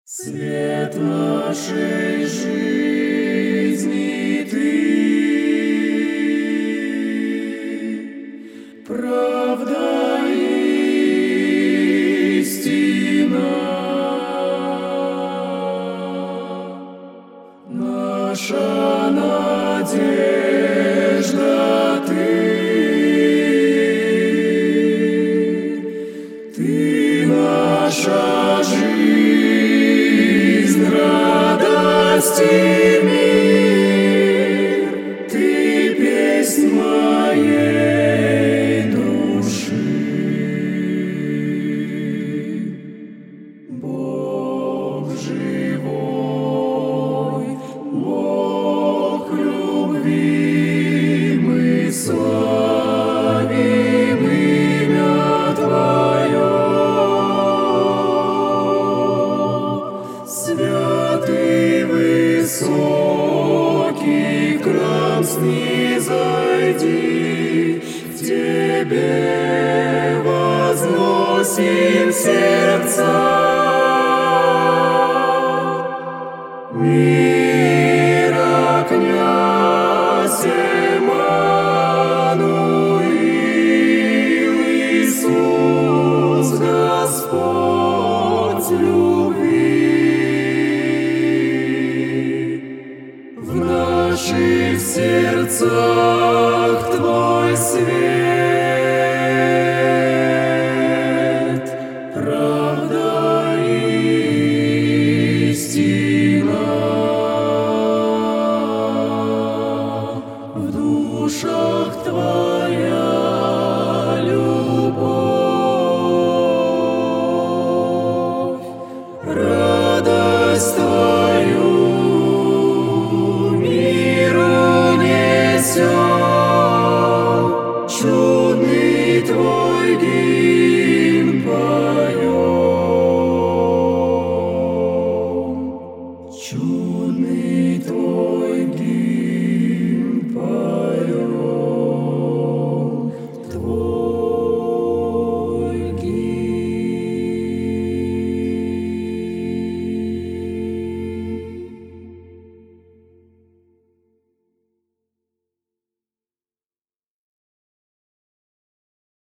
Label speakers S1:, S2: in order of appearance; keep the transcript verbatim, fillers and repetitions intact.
S1: Свет нашей жизни Ты, правда истина, наша надежда Ты, Ты наша жизнь, радость и мир, Ты песнь моей души. Бог живой, Бог любви, мы славим имя Твое. Святый высокий, к нам снизойди, к Тебе возносим сердца. Мира князь Эммануил, Иисус Господь любви. В наших сердцах Твой свет.